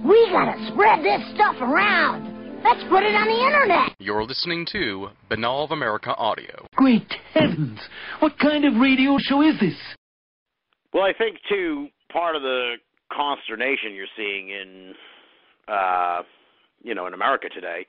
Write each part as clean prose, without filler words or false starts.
We gotta spread this stuff around. Let's put it on the internet. You're listening to Binnall of America Audio. Great heavens! What kind of radio show is this? Well, I think, too, part of the consternation you're seeing in, in America today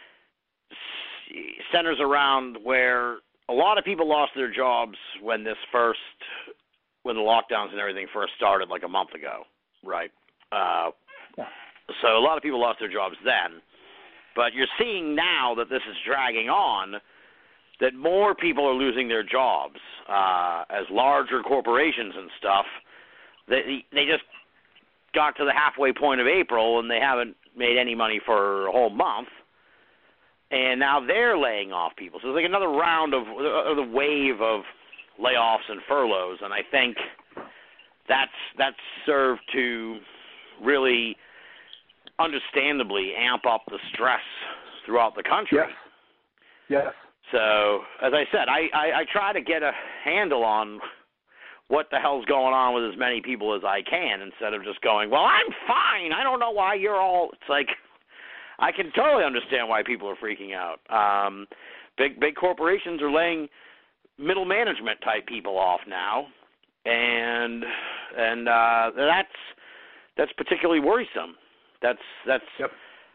centers around where a lot of people lost their jobs when the lockdowns and everything first started like a month ago, right? So a lot of people lost their jobs then. But you're seeing now that this is dragging on, that more people are losing their jobs as larger corporations and stuff. They just got to the halfway point of April and they haven't made any money for a whole month, and now they're laying off people. So it's like another round of the wave of layoffs and furloughs, and I think that's served to really understandably amp up the stress throughout the country. Yes. So, as I said, I try to get a handle on what the hell's going on with as many people as I can instead of just going, well, I'm fine. I don't know why you're all – it's like I can totally understand why people are freaking out. Big corporations are laying middle management type people off now, and that's particularly worrisome. That's yep.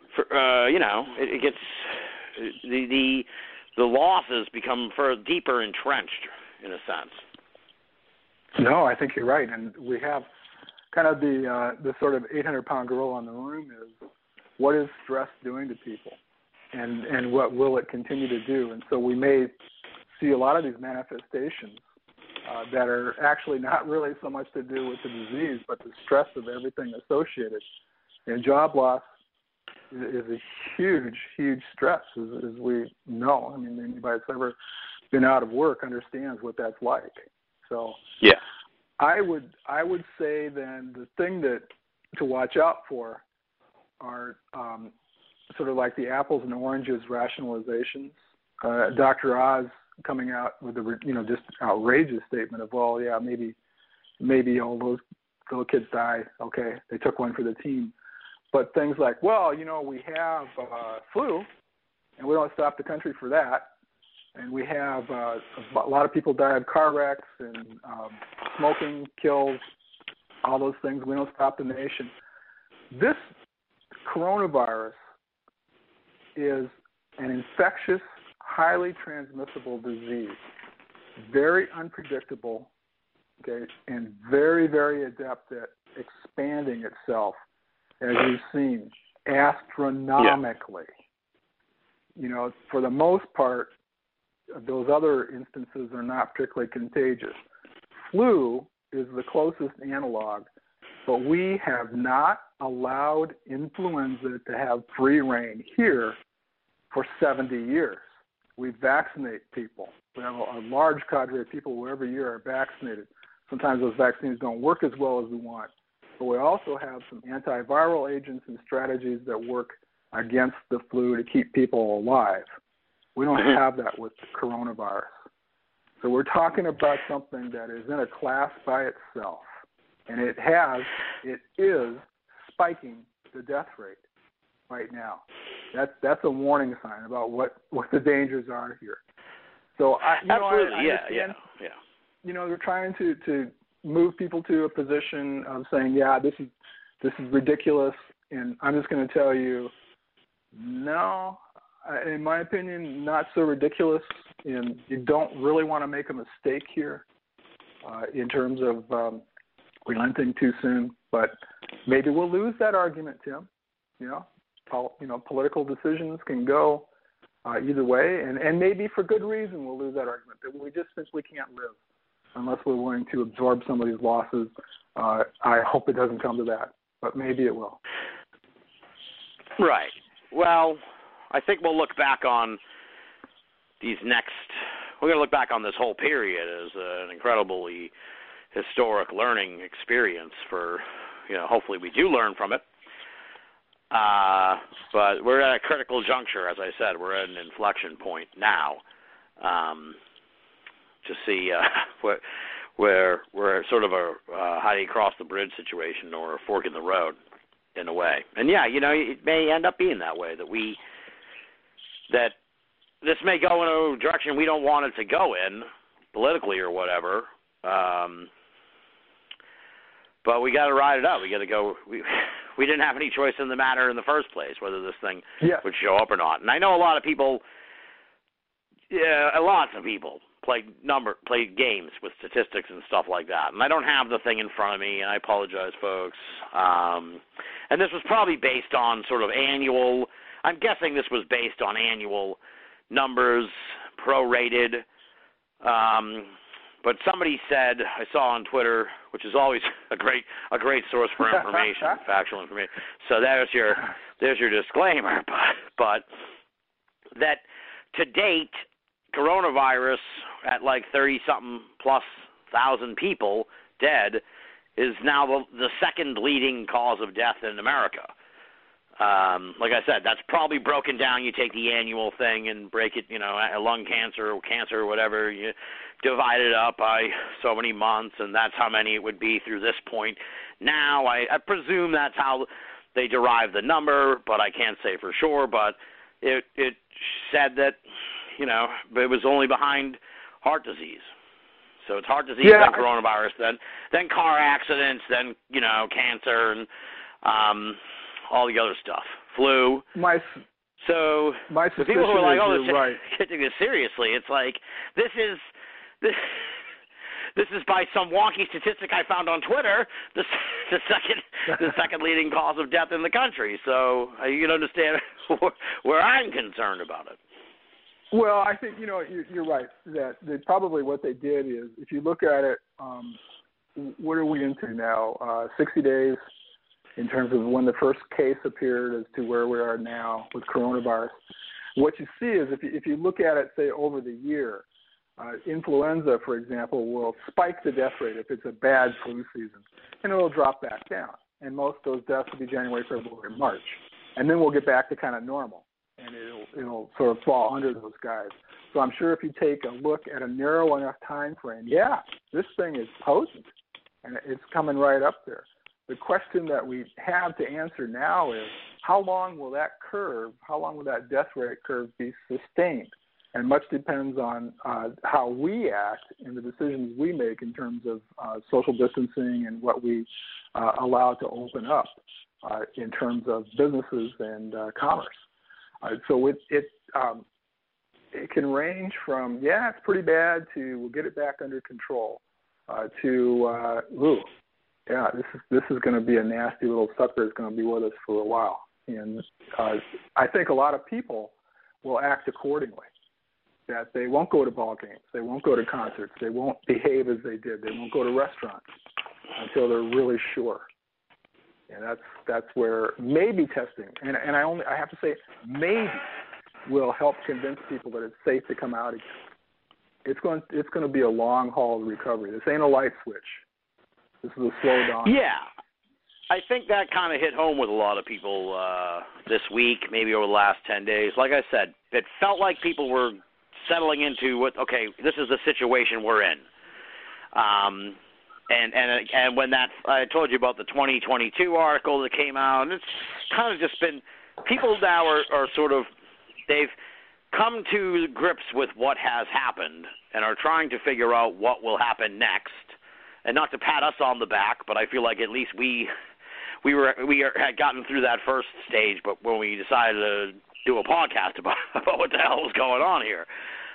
It gets the losses become deeper entrenched in a sense. No, I think you're right, and we have kind of the sort of 800-pound gorilla in the room is what is stress doing to people, and what will it continue to do? And so we may see a lot of these manifestations that are actually not really so much to do with the disease, but the stress of everything associated. And job loss is a huge, huge stress, as we know. I mean, anybody that's ever been out of work understands what that's like. So yeah, I would say then the thing to watch out for are sort of like the apples and oranges rationalizations. Dr. Oz coming out with just outrageous statement of, well, yeah, maybe all those little kids die. Okay, they took one for the team. But things like, well, we have flu, and we don't stop the country for that. And we have a lot of people die of car wrecks, and smoking kills, all those things. We don't stop the nation. This coronavirus is an infectious, highly transmissible disease, very unpredictable, okay, and very, very adept at expanding itself, as you've seen, astronomically. Yeah. For the most part, those other instances are not particularly contagious. Flu is the closest analog, but we have not allowed influenza to have free reign here for 70 years. We vaccinate people. We have a large cadre of people who every year are vaccinated. Sometimes those vaccines don't work as well as we want. But we also have some antiviral agents and strategies that work against the flu to keep people alive. We don't have that with the coronavirus. So we're talking about something that is in a class by itself. And it is spiking the death rate right now. That's a warning sign about what the dangers are here. So absolutely, yeah. They're trying to move people to a position of saying, yeah, this is ridiculous, and I'm just going to tell you, no, in my opinion, not so ridiculous. And you don't really want to make a mistake here in terms of relenting too soon. But maybe we'll lose that argument, Tim. Political decisions can go either way, and maybe for good reason we'll lose that argument, that we just simply can't live unless we're willing to absorb some of these losses. I hope it doesn't come to that, but maybe it will. Right. Well, I think we'll look back on we're going to look back on this whole period as an incredibly historic learning experience for, hopefully we do learn from it. But we're at a critical juncture, as I said. We're at an inflection point now to see where we're sort of a how do you cross the bridge situation or a fork in the road. in a way. And yeah, it may end up being that way, that this may go in a direction we don't want it to go in, politically or whatever. But we got to ride it out. We got to go. We didn't have any choice in the matter in the first place, whether this thing would show up or not. And I know a lot of people, lots of people play games with statistics and stuff like that. And I don't have the thing in front of me, and I apologize, folks. And this was probably based on sort of annual. I'm guessing this was based on annual numbers, prorated. But somebody said, I saw on Twitter, which is always a great source for information, factual information. So there's your disclaimer. But that to date, coronavirus at like 30-something plus thousand people dead is now the second leading cause of death in America. Like I said, that's probably broken down. You take the annual thing and break it, lung cancer or whatever, you divide it up by so many months, and that's how many it would be through this point. Now, I presume that's how they derive the number, but I can't say for sure. But it said that, it was only behind heart disease. So it's heart disease, then coronavirus, then car accidents, then, cancer, and all the other stuff, flu. My the people who are like, "Oh, taking this seriously," it's like this is by some wonky statistic I found on Twitter, the second leading cause of death in the country. So you can understand where I'm concerned about it. Well, I think you're right that probably what they did is, if you look at it, what are we into now? 60 days. In terms of when the first case appeared as to where we are now with coronavirus. What you see is if you look at it, say, over the year, influenza, for example, will spike the death rate if it's a bad flu season, and it will drop back down. And most of those deaths will be January, February, March. And then we'll get back to kind of normal, and it'll sort of fall under those guys. So I'm sure if you take a look at a narrow enough time frame, this thing is potent, and it's coming right up there. The question that we have to answer now is, how long will that death rate curve be sustained? And much depends on how we act and the decisions we make in terms of social distancing and what we allow to open up in terms of businesses and commerce. So it can range from, it's pretty bad, to we'll get it back under control, to, this is going to be a nasty little sucker. It's going to be with us for a while. And I think a lot of people will act accordingly, that they won't go to ball games. They won't go to concerts. They won't behave as they did. They won't go to restaurants until they're really sure. And that's where maybe testing, and I have to say maybe, will help convince people that it's safe to come out again. It's going to be a long-haul recovery. This ain't a light switch. This is a slow down. Yeah. I think that kind of hit home with a lot of people this week, maybe over the last 10 days. Like I said, it felt like people were settling into this is the situation we're in. And when I told you about the 2022 article that came out, and it's kind of just been, people now are sort of, they've come to grips with what has happened and are trying to figure out what will happen next. And not to pat us on the back, but I feel like at least we had gotten through that first stage. But when we decided to do a podcast about what the hell was going on here,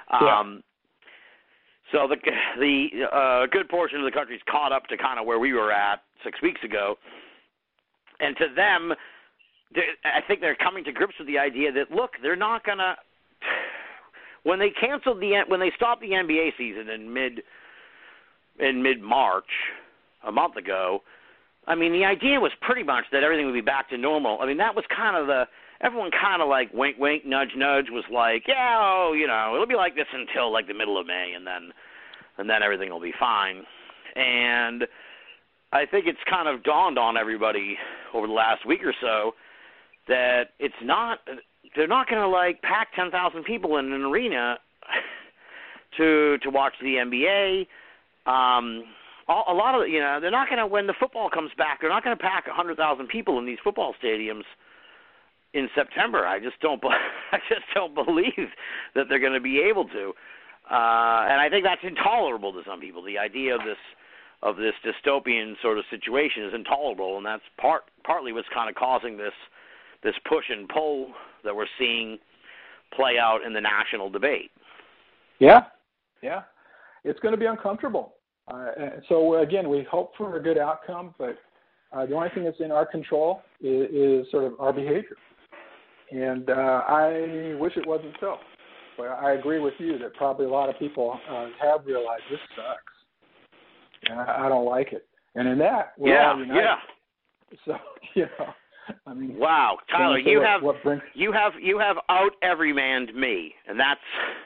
so the good portion of the country's caught up to kind of where we were at 6 weeks ago, and to them, I think they're coming to grips with the idea that they're not gonna, when they stopped the NBA season in mid-March, a month ago, I mean, the idea was pretty much that everything would be back to normal. I mean, that was kind of everyone kind of like wink, wink, nudge, nudge was like, it'll be like this until like the middle of May, and then everything will be fine. And I think it's kind of dawned on everybody over the last week or so that they're not going to like pack 10,000 people in an arena to watch the NBA. a lot of, they're not going to, when the football comes back, they're not going to pack 100,000 people in these football stadiums in September. I just don't believe that they're going to be able to. And I think that's intolerable to some people. The idea of this dystopian sort of situation is intolerable, and that's partly what's kind of causing this push and pull that we're seeing play out in the national debate. Yeah. It's going to be uncomfortable. So, again, we hope for a good outcome, but the only thing that's in our control is sort of our behavior. And I wish it wasn't so. But I agree with you that probably a lot of people have realized this sucks. And I don't like it. And in that, we're all united. So, I mean, wow, Tyler, you have out everymanned me, and that's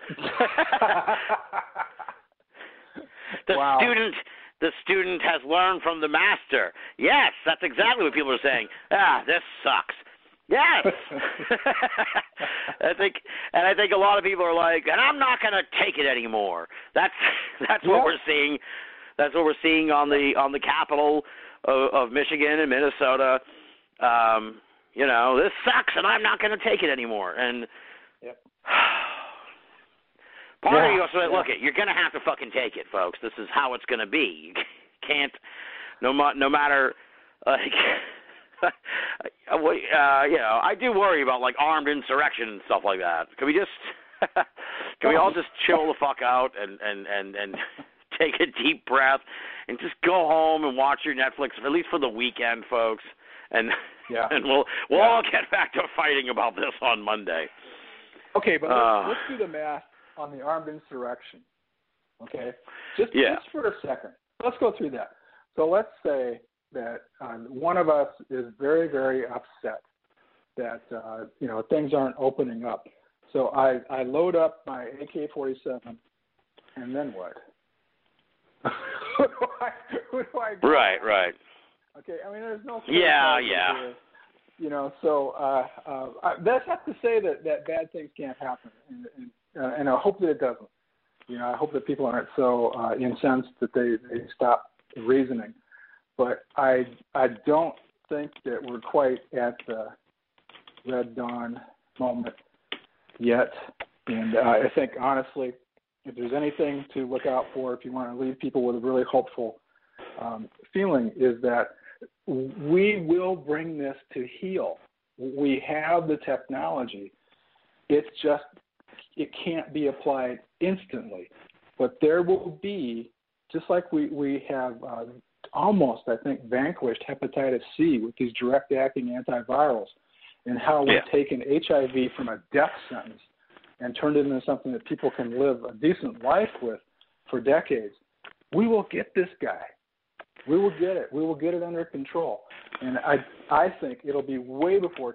the student has learned from the master. Yes, that's exactly what people are saying. This sucks. Yes. I think a lot of people are like, and I'm not going to take it anymore. That's what we're seeing. That's what we're seeing on the capital of Michigan and Minnesota. This sucks, and I'm not going to take it anymore. And part of you also look it. You're going to have to fucking take it, folks. This is how it's going to be. You can't, no matter. I do worry about like armed insurrection and stuff like that. Can we all just chill the fuck out and take a deep breath and just go home and watch your Netflix, at least for the weekend, folks, and we'll all get back to fighting about this on Monday. Okay, but let's do the math on the armed insurrection. Okay, just for a second, let's go through that. So let's say that one of us is very, very upset that things aren't opening up. So I load up my AK-47, and then what? Who do I go? Right. Okay, I mean, there's no. Yeah. So that's not to say that bad things can't happen, and I hope that it doesn't. I hope that people aren't so incensed that they stop reasoning. But I don't think that we're quite at the Red Dawn moment yet. And I think, honestly, if there's anything to look out for, if you want to leave people with a really hopeful feeling, is that we will bring this to heel. We have the technology. It's just, it can't be applied instantly. But there will be, just like we have almost, I think, vanquished hepatitis C with these direct-acting antivirals, and how we've taken HIV from a death sentence and turned it into something that people can live a decent life with for decades. We will get this guy. We will get it. We will get it under control. And I think it'll be way before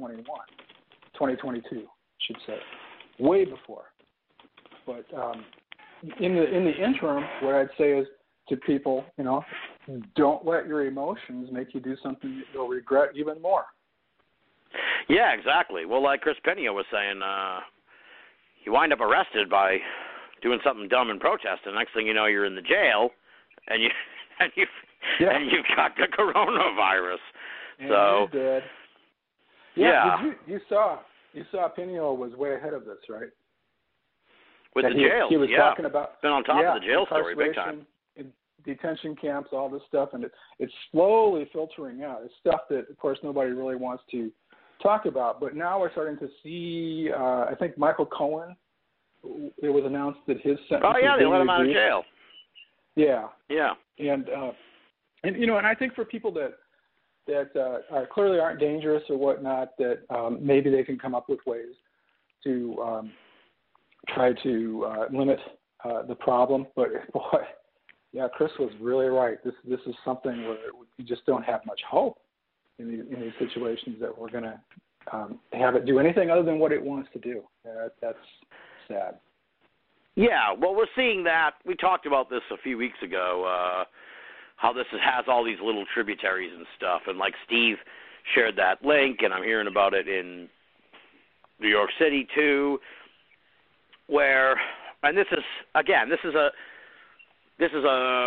2022, should say. Way before. But in the interim, what I'd say is to people, don't let your emotions make you do something that you'll regret even more. Yeah, exactly. Well, like Chris Pena was saying, you wind up arrested by doing something dumb in protest, and next thing you know, you're in the jail, and you've got the coronavirus. And so you did. Yeah. You saw Pena was way ahead of this, right? With that the jails, he was talking about been on top of the jail story big time. Detention camps, all this stuff, and it's slowly filtering out. It's stuff that, of course, nobody really wants to talk about. But now we're starting to see, I think Michael Cohen, it was announced that his sentence they let him out of jail. Yeah. And I think for people that clearly aren't dangerous or whatnot, that maybe they can come up with ways to try to limit the problem. But boy, Chris was really right. This is something where we just don't have much hope in these situations that we're going to have it do anything other than what it wants to do. That's sad. Yeah, well, we're seeing that. We talked about this a few weeks ago, how this has all these little tributaries and stuff. And like Steve shared that link, and I'm hearing about it in New York City too, where, and this is a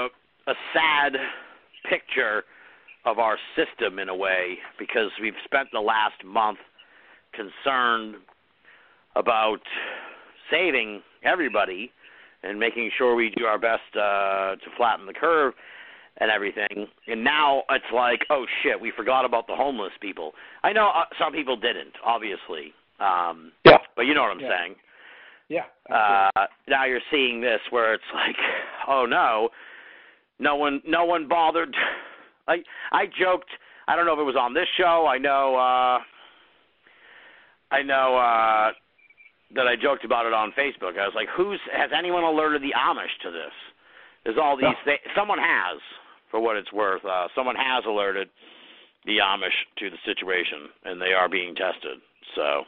a sad picture of our system in a way, because we've spent the last month concerned about saving everybody and making sure we do our best to flatten the curve and everything. And now it's like, oh, shit, we forgot about the homeless people. I know some people didn't, obviously. Yeah. But you know what I'm saying. Yeah. Now you're seeing this where it's like, oh, no one bothered. I joked, I don't know if it was on this show. I know that I joked about it on Facebook. I was like, has anyone alerted the Amish to this? There's all these things. Someone has, for what it's worth. Someone has alerted the Amish to the situation, and they are being tested. So,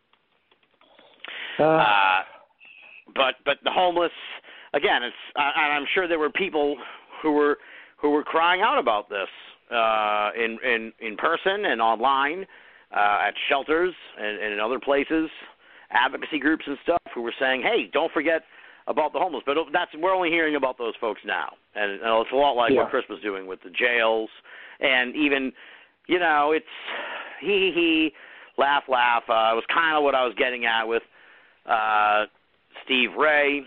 but the homeless, again, it's and I'm sure there were people who were crying out about this in person and online at shelters and in other places, advocacy groups and stuff, who were saying, hey, don't forget about the homeless. But we're only hearing about those folks now. And it's a lot like what Chris was doing with the jails. And even, it's he, laugh. It was kind of what I was getting at with Steve Ray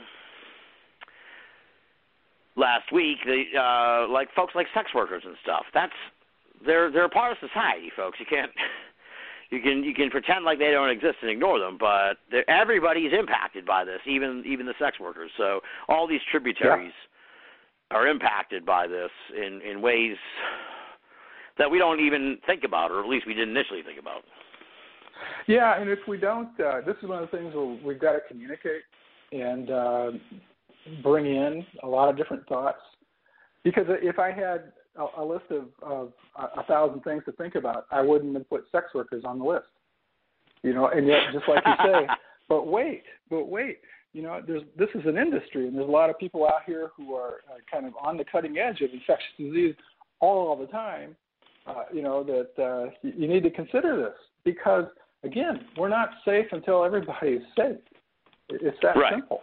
last week. Like folks like sex workers and stuff. They're a part of society, folks. You can pretend like they don't exist and ignore them, but everybody's impacted by this, even the sex workers. So all these tributaries are impacted by this in ways that we don't even think about, or at least we didn't initially think about. Yeah, and if we don't, this is one of the things where we've got to communicate and bring in a lot of different thoughts. Because if I had a list of 1,000 things to think about, I wouldn't have put sex workers on the list. And yet, just like you say, but wait, this is an industry, and there's a lot of people out here who are kind of on the cutting edge of infectious disease all the time. That you need to consider this, because again, we're not safe until everybody is safe. It's that simple.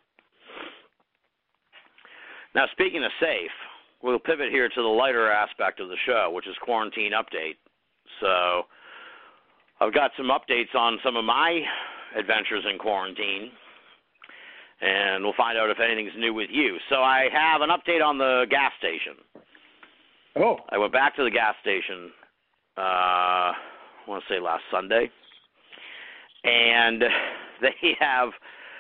Now, speaking of safe, we'll pivot here to the lighter aspect of the show, which is quarantine update. So I've got some updates on some of my adventures in quarantine, and we'll find out if anything's new with you. So I have an update on the gas station. Oh. I went back to the gas station, I want to say last Sunday, and they have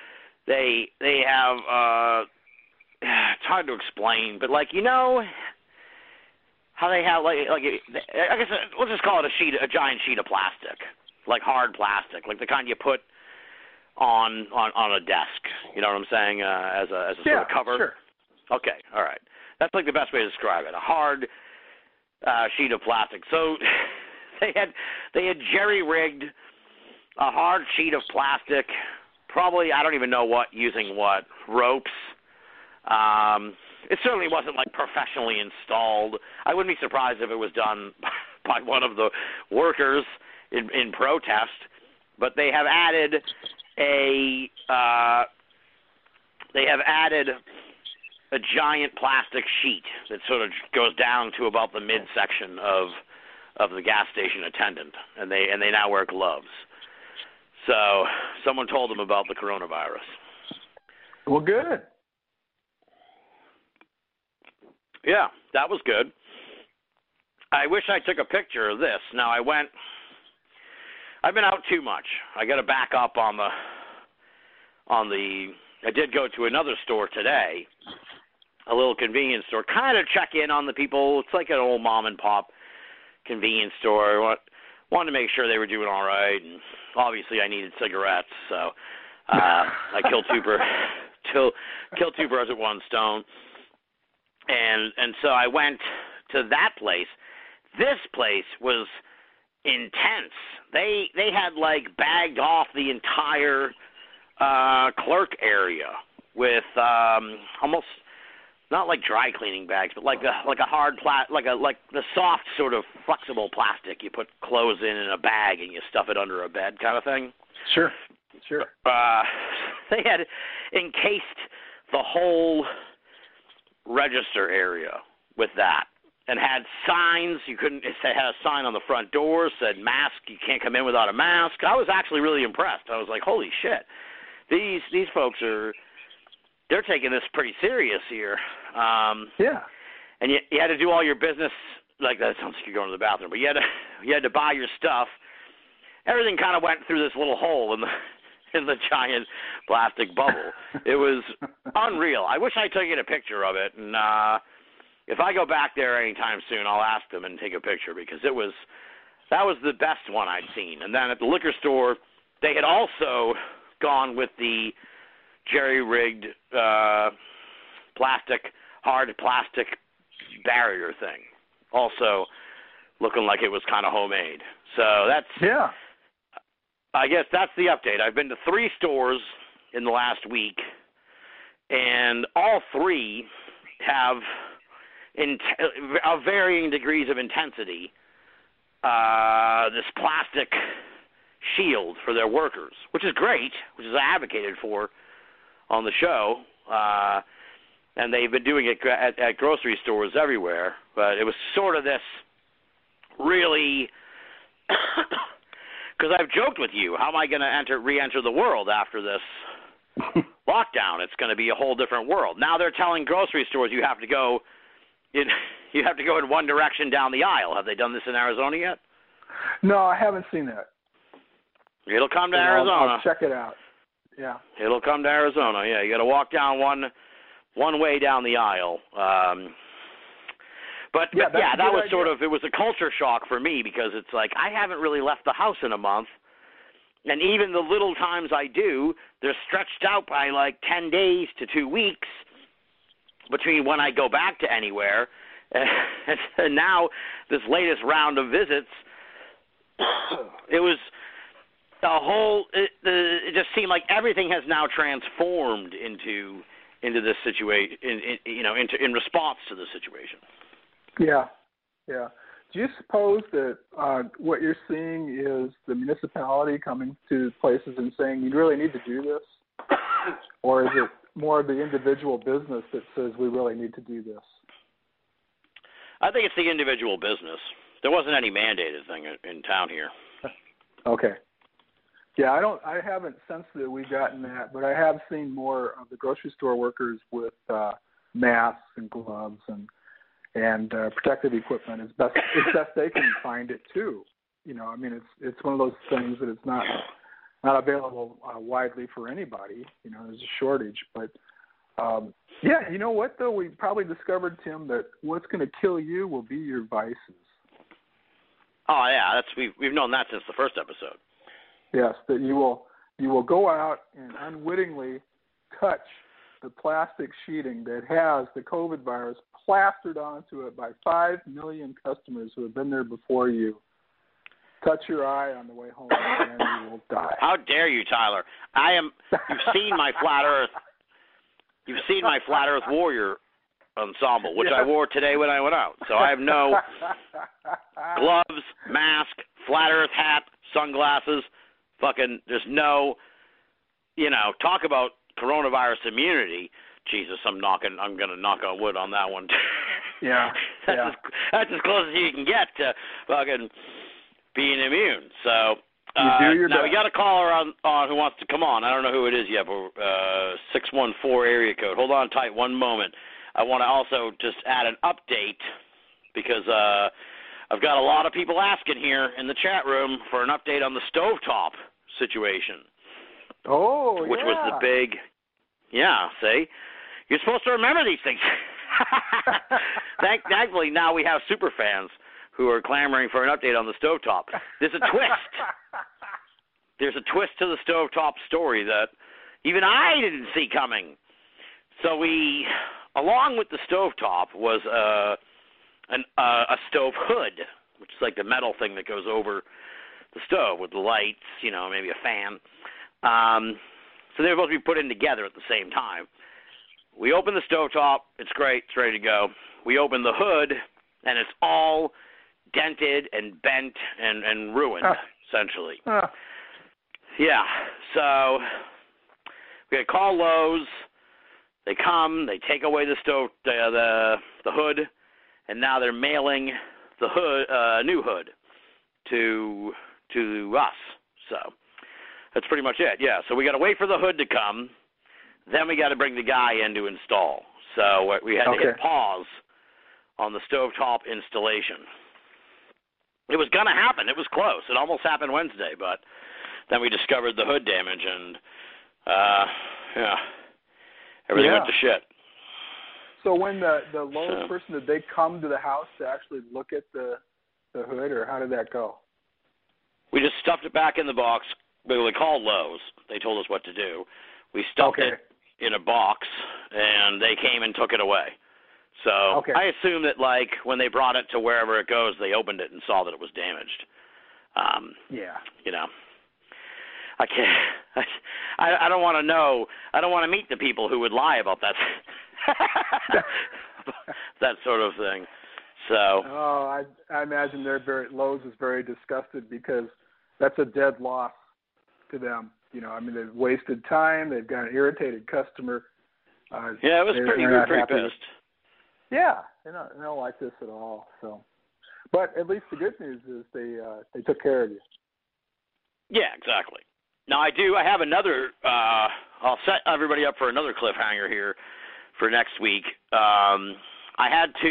it's hard to explain, but how they have I guess let's just call it a giant sheet of plastic, like hard plastic, like the kind you put on a desk. You know what I'm saying? As a sort of cover. Sure. Okay, all right. That's like the best way to describe it. A hard sheet of plastic. So they had jerry-rigged a hard sheet of plastic, probably, I don't even know what, using what, ropes. It certainly wasn't professionally installed. I wouldn't be surprised if it was done by one of the workers in protest. But they have added a giant plastic sheet that sort of goes down to about the midsection of the gas station attendant, and they now wear gloves. So someone told them about the coronavirus. Well, good. Yeah, that was good. I wish I took a picture of this. Now I've been out too much. I got to back up on the. I did go to another store today, a little convenience store, kind of check in on the people. It's like an old mom and pop convenience store. Wanted to make sure they were doing all right, and obviously I needed cigarettes, so I killed two birds with one stone. And so I went to that place. This place was intense. They had bagged off the entire clerk area with almost not like dry cleaning bags, but like a hard like the soft sort of flexible plastic you put clothes in a bag and you stuff it under a bed kind of thing. Sure. They had encased the whole register area with that, and had signs. You couldn't. It had a sign on the front door said "mask." You can't come in without a mask. I was actually really impressed. I was like, "Holy shit, these folks they're taking this pretty serious here." Yeah. And you had to do all your business. Like, that sounds like you're going to the bathroom, but you had to buy your stuff. Everything kind of went through this little hole in the giant plastic bubble. It was unreal. I wish I took a picture of it, and if I go back there anytime soon, I'll ask them and take a picture, because that was the best one I'd seen. And then at the liquor store, they had also gone with the jerry-rigged hard plastic barrier thing, also looking like it was kind of homemade. So I guess that's the update. I've been to 3 stores in the last week, and all 3 have varying degrees of intensity this plastic shield for their workers, which is great, which is advocated for on the show. And they've been doing it at grocery stores everywhere. But it was sort of this really because I've joked with you, how am I going to re-enter the world after this lockdown? It's going to be a whole different world. Now they're telling grocery stores you have to go in one direction down the aisle. Have they done this in Arizona yet? No, I haven't seen that. It'll come to Arizona. I'll check it out. Yeah. It'll come to Arizona. Yeah, you got to walk down one way down the aisle. But that was idea. Sort of, it was a culture shock for me, because it's like I haven't really left the house in a month, and even the little times I do, they're stretched out by like 10 days to 2 weeks between when I go back to anywhere, and now this latest round of visits, it was the whole. It just seemed like everything has now transformed into this situation, in response to the situation. Yeah. Do you suppose that what you're seeing is the municipality coming to places and saying you really need to do this, or is it more of the individual business that says we really need to do this? I think it's the individual business. There wasn't any mandated thing in town here. Okay. Yeah, I haven't sensed that we've gotten that, but I have seen more of the grocery store workers with masks and gloves and protective equipment as best they can find it too. I mean, it's one of those things that it's not available widely for anybody. There's a shortage, but you know what though? We probably discovered, Tim, that what's going to kill you will be your vices. Oh yeah, we've known that since the first episode. Yes, that you will go out and unwittingly touch the plastic sheeting that has the COVID virus plastered onto it by 5 million customers who have been there before you. Touch your eye on the way home and you will die. How dare you, Tyler? You've seen my Flat Earth. You've seen my Flat Earth Warrior ensemble, which I wore today when I went out. So I have no gloves, mask, Flat Earth hat, sunglasses. There's no, talk about coronavirus immunity. Jesus, I'm going to knock on wood on that one. Yeah. That's as close as you can get to fucking being immune. So now we got a caller on who wants to come on. I don't know who it is yet, but 614 area code. Hold on tight one moment. I want to also just add an update, because I've got a lot of people asking here in the chat room for an update on the stovetop situation. Oh, which was the big, see? You're supposed to remember these things. Thankfully, now we have super fans who are clamoring for an update on the stovetop. There's a twist. There's a twist to the stovetop story that even I didn't see coming. So along with the stovetop was a stove hood, which is like the metal thing that goes over the stove with the lights, maybe a fan. So they were supposed to be put in together at the same time. We open the stovetop. It's great. It's ready to go. We open the hood, and it's all dented and bent and ruined, essentially. Yeah. So we had to call Lowe's. They come, they take away the stove, the hood, and now they're mailing the hood, new hood to us. So that's pretty much it. Yeah. So we got to wait for the hood to come, then we got to bring the guy in to install. So we had to hit pause on the stovetop installation. It was going to happen. It was close. It almost happened Wednesday, but then we discovered the hood damage, and everything went to shit. So when the Lowe's person, did they come to the house to actually look at the hood, or how did that go? We just stuffed it back in the box. We called Lowe's. They told us what to do. We stuffed it in a box, and they came and took it away. So I assume that, like, when they brought it to wherever it goes, they opened it and saw that it was damaged. You know, I can't. I don't want to know. I don't want to meet the people who would lie about that. That sort of thing. So. Oh, I imagine Lowe's is very disgusted, because that's a dead loss to them. You know, I mean, they've wasted time. They've got an irritated customer. Yeah, it was pretty pissed. Yeah, they don't like this at all. So, but at least the good news is they took care of you. Yeah, exactly. Now I have another. I'll set everybody up for another cliffhanger here for next week. I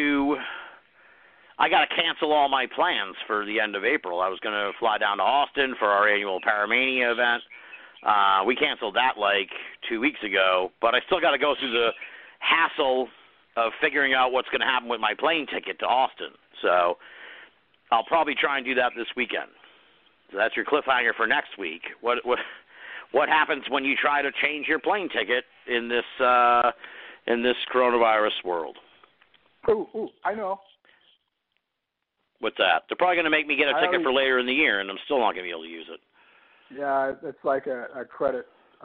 got to cancel all my plans for the end of April. I was going to fly down to Austin for our annual Paramania event. We canceled that like 2 weeks ago, but I still got to go through the hassle of figuring out what's going to happen with my plane ticket to Austin. So I'll probably try and do that this weekend. So that's your cliffhanger for next week. What happens when you try to change your plane ticket in this coronavirus world? Ooh, I know. What's that? They're probably going to make me get a ticket for later in the year, and I'm still not going to be able to use it. Yeah, it's like a credit.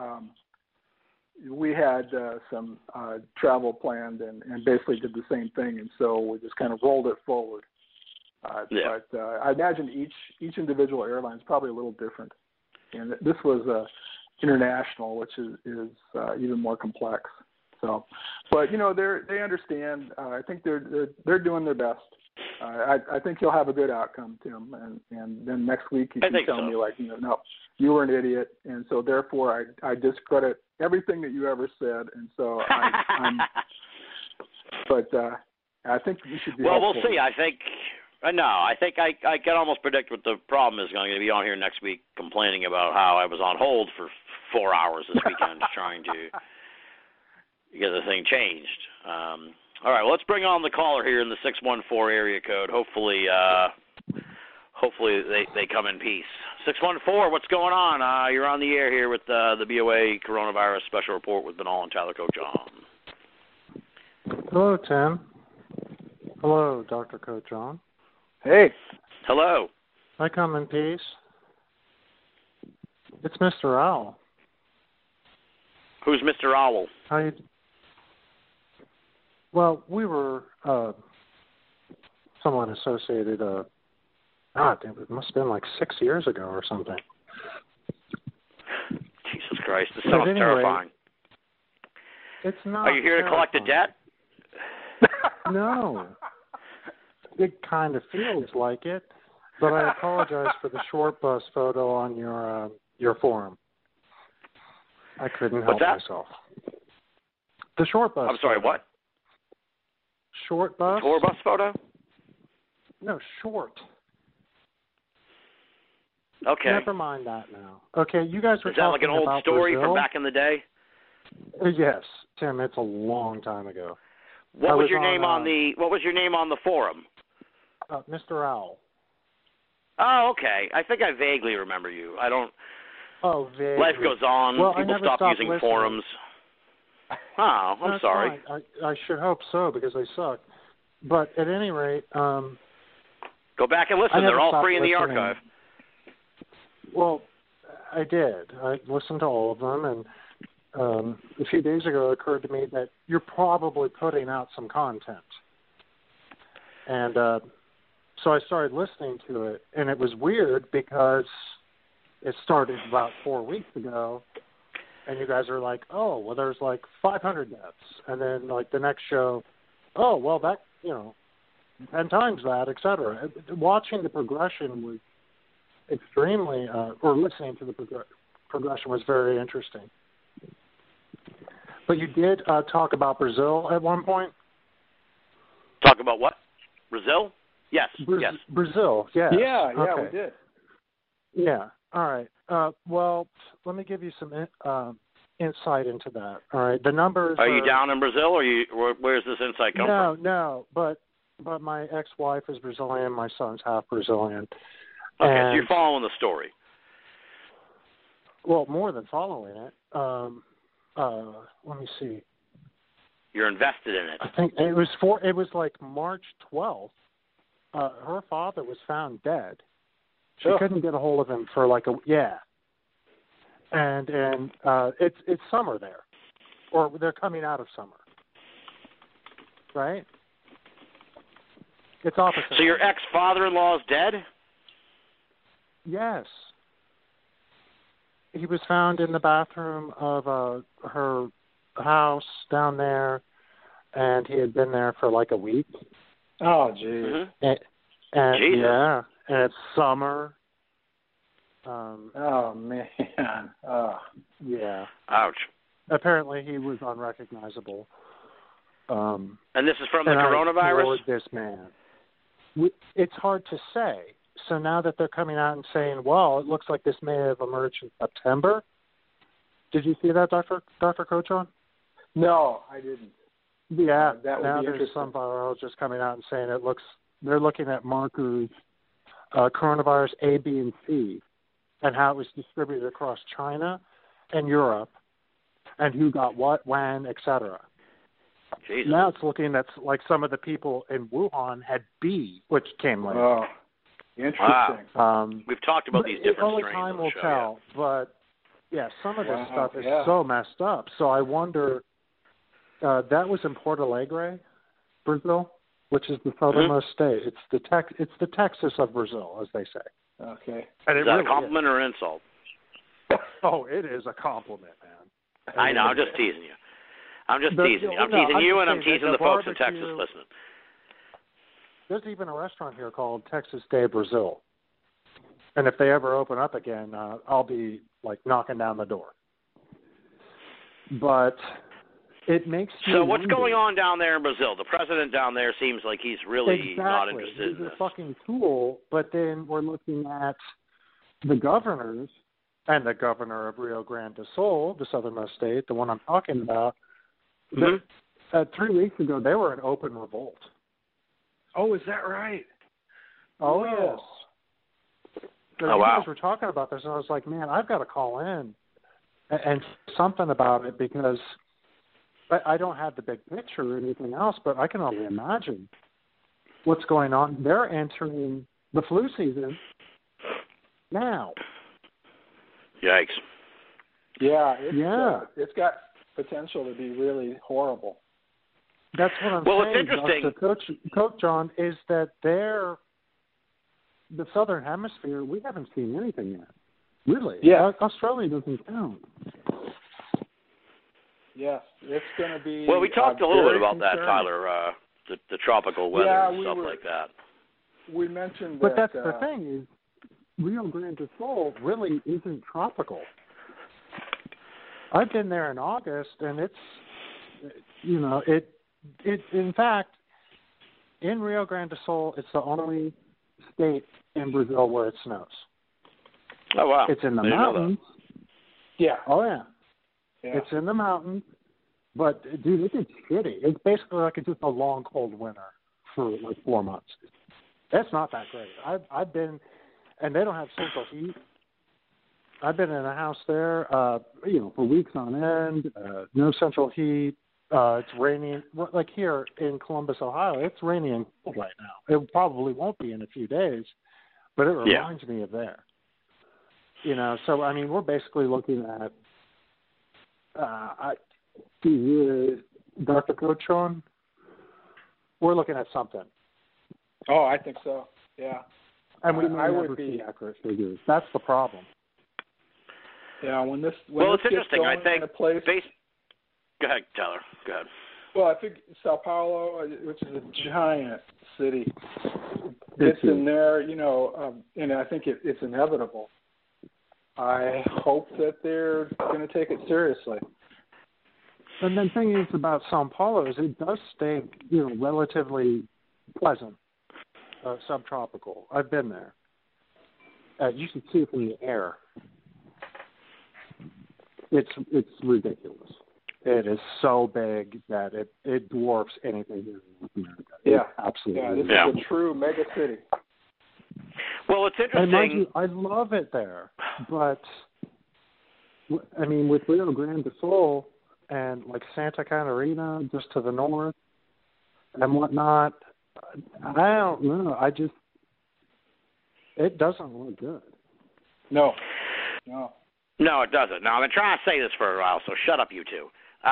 We had some travel planned and basically did the same thing, and so we just kind of rolled it forward. But I imagine each individual airline is probably a little different, and this was international, which is even more complex. So, but you know, they understand. I think they're doing their best. I think you'll have a good outcome, Tim, and then next week you can tell me, like, no, you were an idiot, and so therefore I discredit everything that you ever said, and so but I think you should be. Well, we'll see. I think I can almost predict what the problem is going to be on here next week, complaining about how I was on hold for 4 hours this weekend trying to get the thing changed. All right, well, let's bring on the caller here in the 614 area code. Hopefully they come in peace. 614, what's going on? You're on the air here with the BOA Coronavirus Special Report with Binnall and Tyler Coach on. Hello, Tim. Hello, Dr. Coach John. Hey. Hello. I come in peace. It's Mr. Owl. Who's Mr. Owl? How you? Well, we were somewhat associated. It must have been like 6 years ago or something. Jesus Christ, this sounds terrifying. It's not. Are you here to collect a debt? No. It kind of feels like it, but I apologize for the short bus photo on your forum. I couldn't help myself. The short bus. I'm sorry, photo. What? Short bus? Tour bus photo? No, short. Okay. Never mind that now. Okay, you guys were talking about Is that like an old story Brazil? from back in the day? Yes, Tim, it's a long time ago. What was your name on the forum? Mr. Owl. Oh, okay. I think I vaguely remember you. I don't. Oh, vaguely. Life goes on. Well, People stop using listening. forums. Oh, I'm sorry. Fine. I should hope so, because they suck. But at any rate, go back and listen. They're all free in the archive. Well, I did. I listened to all of them, and a few days ago it occurred to me that you're probably putting out some content. And so I started listening to it, and it was weird because it started about 4 weeks ago, and you guys are like, oh, well, there's like 500 deaths, and then like the next show, oh, well, that 10 times that, etc. Watching the progression was extremely, or listening to the progression was very interesting. But you did talk about Brazil at one point. Talk about what? Brazil? Yes. Yes. Brazil. Yeah. Yeah, okay. we did. Yeah. All right. Well, let me give you some insight into that. All right. The numbers. Are you down in Brazil, or where's this insight come from? No. But my ex-wife is Brazilian. My son's half Brazilian. Okay, and, so you're following the story. Well, more than following it. Let me see. You're invested in it. I think it was like March 12th. Her father was found dead. She couldn't get a hold of him for like and it's summer there, or they're coming out of summer, right? It's opposite. So your ex-father-in-law is dead? Yes. He was found in the bathroom of her house down there, and he had been there for like a week. Oh, geez. Mm-hmm. And Jesus. yeah, and it's summer. Oh, man. Oh. Yeah. Ouch. Apparently, he was unrecognizable. And this is from the and coronavirus? This man. It's hard to say. So now that they're coming out and saying, well, it looks like this may have emerged in September. Did you see that, Dr. Cochon? No, I didn't. Yeah, that would now be there's interesting. some virologists coming out and saying they're looking at markers, coronavirus A, B, and C, and how it was distributed across China and Europe, and who got what, when, etc. Jesus. Now it's looking at like some of the people in Wuhan had B, which came later. Oh, interesting. Wow. We've talked about these different only strains time on the will show, tell, but yeah, some of this stuff is yeah. so messed up. So I wonder, that was in Porto Alegre, Brazil, which is the southernmost state. It's the Texas of Brazil, as they say. Okay. And Is that a compliment or an insult? Oh, it is a compliment, man. I know, I'm just teasing you. I'm teasing you, and I'm teasing the folks in Texas listening. There's even a restaurant here called Texas de Brazil. And if they ever open up again, I'll be like knocking down the door. But it makes you So what's wonder. going on down there in Brazil? The president down there seems like he's really not interested He's in this. a fucking tool, but then we're looking at the governors and the governor of Rio Grande do Sul, the southernmost state, the one I'm talking about. 3 weeks ago, they were in open revolt. Oh, is that right? Oh, Whoa. yes. So Oh, you wow. guys were talking about this, and I was like, man, I've got to call in and something about it, because I don't have the big picture or anything else, but I can only imagine what's going on. They're entering the flu season now. Yikes. Yeah. It's got potential to be really horrible. That's what I'm Well, saying. it's interesting. Coach John, is that the Southern Hemisphere, we haven't seen anything yet. Really? Yeah. Australia doesn't count. Yes, it's going to be. Well, we talked a little bit very about that, concerning. Tyler, the tropical weather and stuff like that. We mentioned But that. that's the thing, is Rio Grande do Sul really isn't tropical. I've been there in August, and it's, in fact, in Rio Grande do Sul, it's the only state in Brazil where it snows. Oh, wow. It's in the I didn't know that. mountains. Yeah. Oh, yeah. Yeah. It's in the mountains. But, dude, it gets shitty. It's basically like just a long, cold winter for like 4 months. That's not that great. I've been, and they don't have central heat. I've been in a house there, for weeks on end, no central heat. It's raining. Like here in Columbus, Ohio, it's raining and cold right now. It probably won't be in a few days, but it reminds me of there. So, I mean, we're basically looking at, Dr. Cochon, we're looking at something. Oh, I think so. Yeah. And we I may would never be see accurate figures. That's the problem. Yeah, when well, this it's interesting. I gets think going in a place. Go ahead, Tyler. Go ahead. Well, I think Sao Paulo, which is a giant city, gets in there, and I think it's inevitable. I hope that they're going to take it seriously. And the thing is about Sao Paulo is it does stay, relatively pleasant, subtropical. I've been there. You can see it from the air. It's ridiculous. It is so big that it dwarfs anything here in North America. Yeah, absolutely. Yeah, this is a true mega city. Well, it's interesting. And mind you, I love it there, but I mean, with Rio Grande do Sul and like Santa Catarina just to the north and whatnot, I don't know. It doesn't look good. No, it doesn't. Now, I've been trying to say this for a while, so shut up, you two.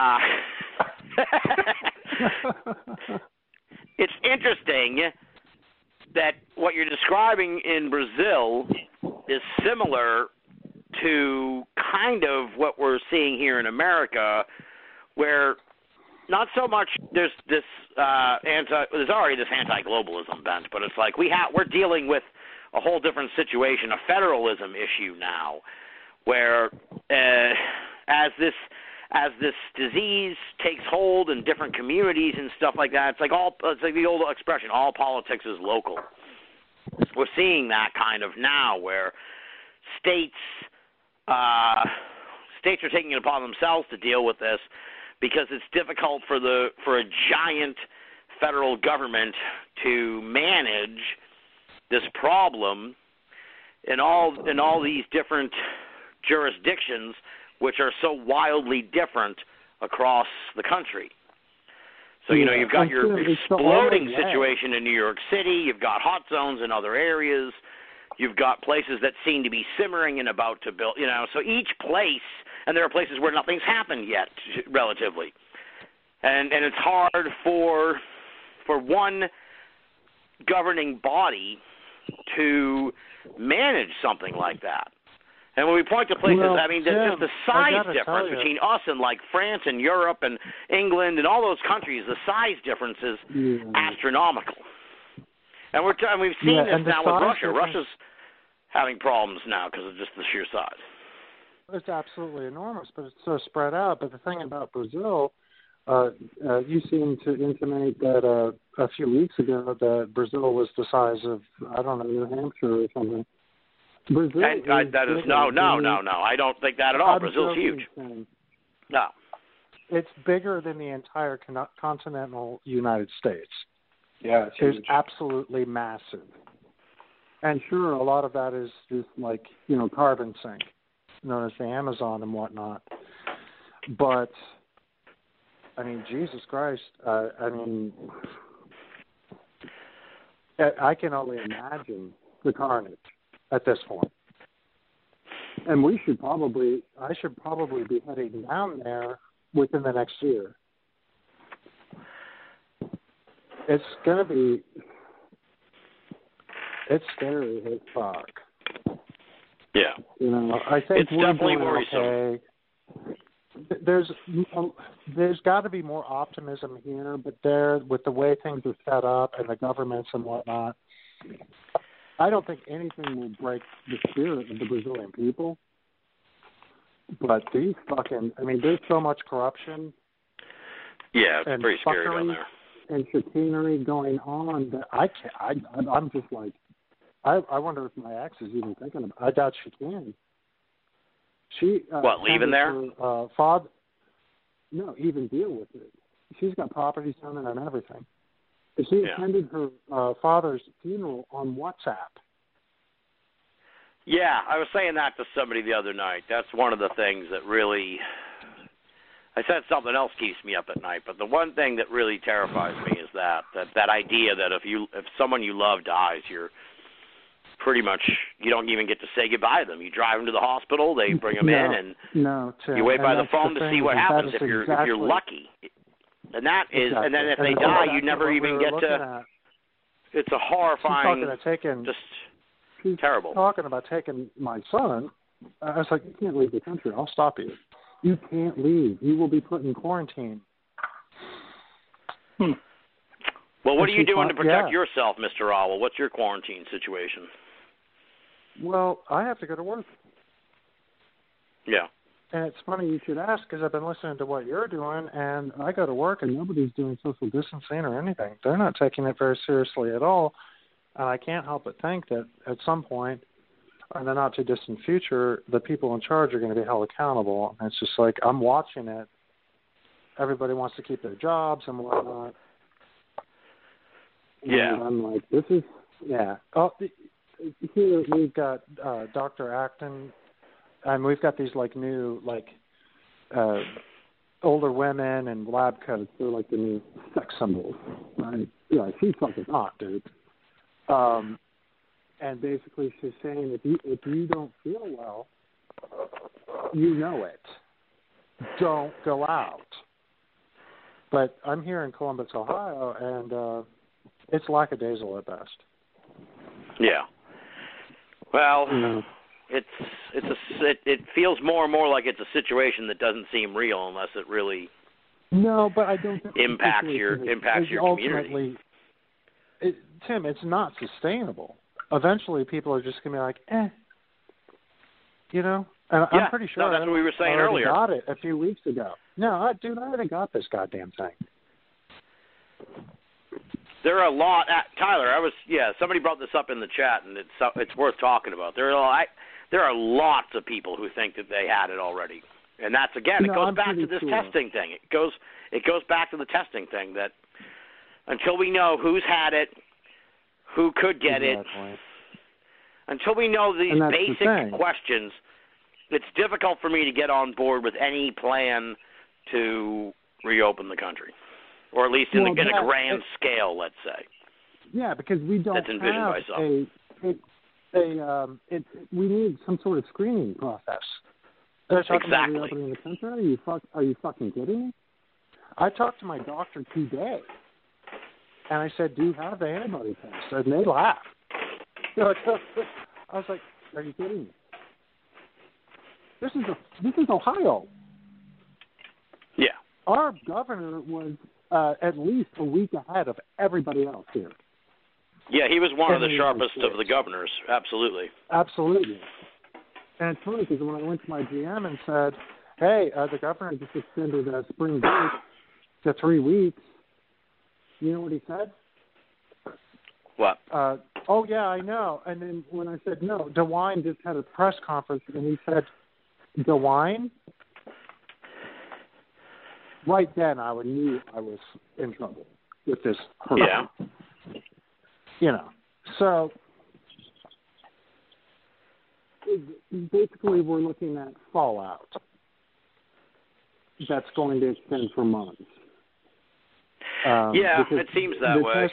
It's interesting that what you're describing in Brazil is similar to kind of what we're seeing here in America, where not so much there's this there's already this anti-globalism bent, but it's like we're dealing with a whole different situation, a federalism issue now, where as this disease takes hold in different communities and stuff like that, it's like the old expression, all politics is local. We're seeing that kind of now, where states are taking it upon themselves to deal with this because it's difficult for a giant federal government to manage this problem in all these different jurisdictions, which are so wildly different across the country. So, you've got your exploding situation in New York City. You've got hot zones in other areas. You've got places that seem to be simmering and about to build, So each place, and there are places where nothing's happened yet, relatively. And it's hard for one governing body to manage something like that. And when we point to places, just the size difference between us and like France and Europe and England and all those countries, the size difference is astronomical. And we've seen this now with Russia. Russia's having problems now because of just the sheer size. It's absolutely enormous, but it's so spread out. But the thing about Brazil, you seem to intimate that a few weeks ago that Brazil was the size of, New Hampshire or something. Brazil no. I don't think that at all. Brazil's huge. No. It's bigger than the entire continental United States. Yeah, it's absolutely massive. And sure, a lot of that is just like, carbon sink, known as the Amazon and whatnot. But, Jesus Christ, I can only imagine the carnage at this point. And I should probably be heading down there within the next year. It's going to be, it's scary as fuck. Yeah. I think it's definitely worrisome. Okay. There's got to be more optimism here, but with the way things are set up and the governments and whatnot, I don't think anything will break the spirit of the Brazilian people. But these there's so much corruption. Yeah, it's and pretty scary down there. And chicanery going on that I'm just like, I wonder if my ex is even thinking about it. I doubt she can. She leaving there? Her, father, no, even deal with it. She's got properties down there and everything. She attended her father's funeral on WhatsApp. Yeah, I was saying that to somebody the other night. That's one of the things that really, I said something else keeps me up at night, but the one thing that really terrifies me is that idea that if someone you love dies, you're pretty much, you don't even get to say goodbye to them. You drive them to the hospital, they bring them in, and you wait by the phone to see what happens if you're lucky. And that is, and then if they die, you never even get to. It's a horrifying, she's terrible. Talking about taking my son I was like, you can't leave the country. I'll stop you. You can't leave. You will be put in quarantine. Well, what are you doing to protect yourself, Mr. Owl? What's your quarantine situation? Well, I have to go to work. Yeah. And it's funny you should ask because I've been listening to what you're doing, and I go to work and nobody's doing social distancing or anything. They're not taking it very seriously at all. And I can't help but think that at some point in the not-too-distant future, the people in charge are going to be held accountable. And it's just like I'm watching it. Everybody wants to keep their jobs and whatnot. Yeah. And I'm like, this is, yeah. Oh, here we've got Dr. Acton. And we've got these like new older women and lab coats. They're like the new sex symbols, right? Yeah, she's fucking hot, dude. And basically, she's saying if you don't feel well, you know it. Don't go out. But I'm here in Columbus, Ohio, and it's lackadaisical at best. Yeah. Well. It feels more and more like it's a situation that doesn't seem real unless it really but I don't think impacts your community. Tim, it's not sustainable. Eventually, people are just going to be like, you know. And I'm pretty sure that's what we were saying earlier. I got it a few weeks ago. No, I already got this goddamn thing. There are a lot, Tyler. Somebody brought this up in the chat, and it's worth talking about. There are lots of people who think that they had it already, and that's it goes back to this testing thing. It goes back to the testing thing that until we know who's had it, who could get it, until we know these basic questions, it's difficult for me to get on board with any plan to reopen the country. Or at least in a grand scale, let's say. Yeah, because we don't have we need some sort of screening process. They're talking about reopening the country. Are you fucking kidding me? I talked to my doctor today, and I said, "Do you have the antibody test?" And they laughed. I was like, "Are you kidding me? This is Ohio." Yeah. Our governor was at least a week ahead of everybody else here. Yeah, he was one of the sharpest of the governors. Absolutely. Absolutely. And it's funny because when I went to my GM and said, hey, the governor just extended spring break to 3 weeks, you know what he said? What? Oh, yeah, I know. And then when I said, no, DeWine just had a press conference, and he said, DeWine? Right then, I knew I was in trouble with this hurdle. Yeah. You know, so basically we're looking at fallout that's going to extend for months. It seems that way.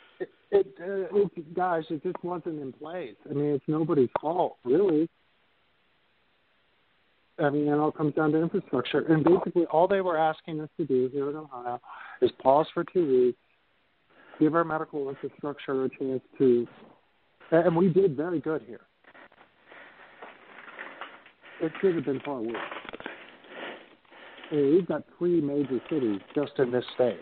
Guys, it just wasn't in place. I mean, it's nobody's fault, really. I mean, it all comes down to infrastructure. And basically all they were asking us to do here in Ohio is pause for 2 weeks, give our medical infrastructure a chance to, and we did very good here. It should have been far worse. I mean, we've got 3 major cities just in this state.